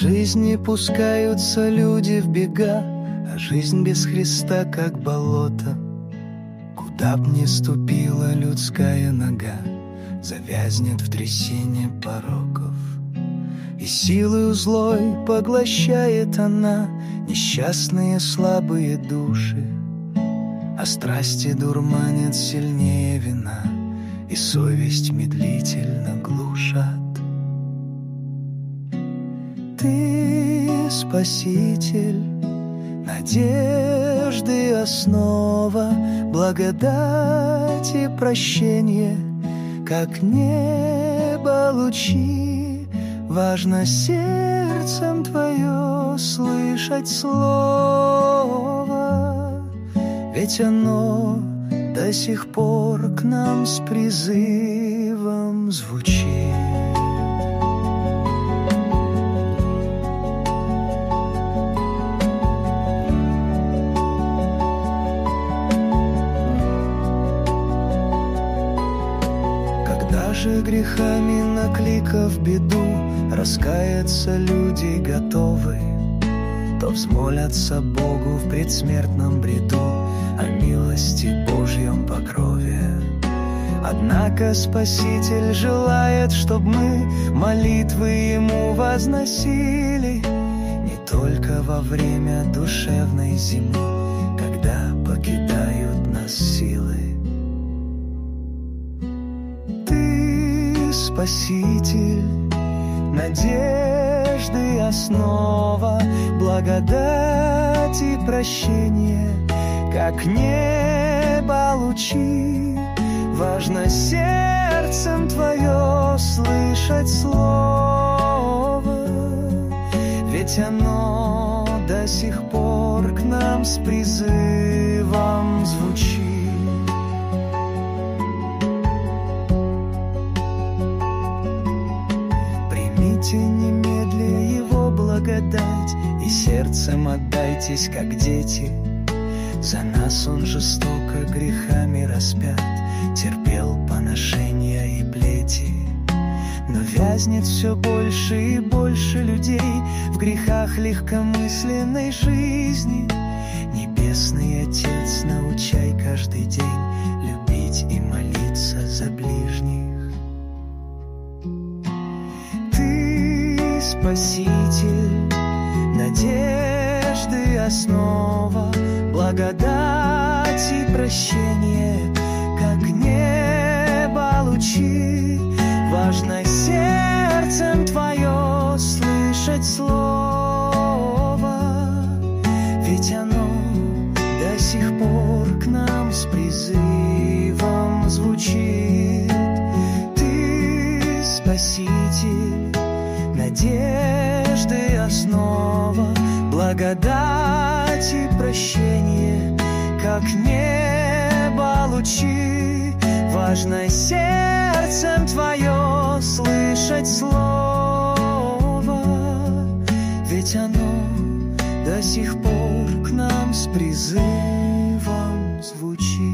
жизни пускаются люди в бега, а жизнь без Христа как болото. Куда б ни ступила людская нога, завязнет в трясине пороков. И силою злой поглощает она несчастные слабые души, а страсти дурманят сильнее вина, и совесть медлительно глушат. Ты Спаситель, надежды основа, благодать и прощение, как небо лучи. Важно сердцем Твое слышать слово, ведь оно до сих пор к нам с призывом звучит. Когда же грехами накликав беду, раскаяться люди готовы, то взмолятся Богу в предсмертном бреду о милости Божьем покрове. Однако Спаситель желает, чтоб мы молитвы Ему возносили не только во время душевной зимы, когда покидают нас силы. Ты Спаситель, надежды основа, благодать и прощение, как небо лучи. Важно сердцем Твое слышать слово, ведь оно до сих пор к нам с призывом звучит. Примите немедля Его благодать и сердцем отдайтесь, как дети. За нас Он жестоко грехами распят, терпел поношения и плети. Но вязнет все больше и больше людей в грехах легкомысленной жизни. Небесный Отец, научай каждый день любить и молиться за ближних. Ты Спаситель, надежды основа, благодать и прощение, как небо лучи. Важно сердцем Твое слышать слово, ведь оно до сих пор к нам с призывом звучит. Ты Спаситель, надежды основа, благодать и прощение, как небо лучи. Важно сердцем Твое слышать слово, ведь оно до сих пор к нам с призывом звучит.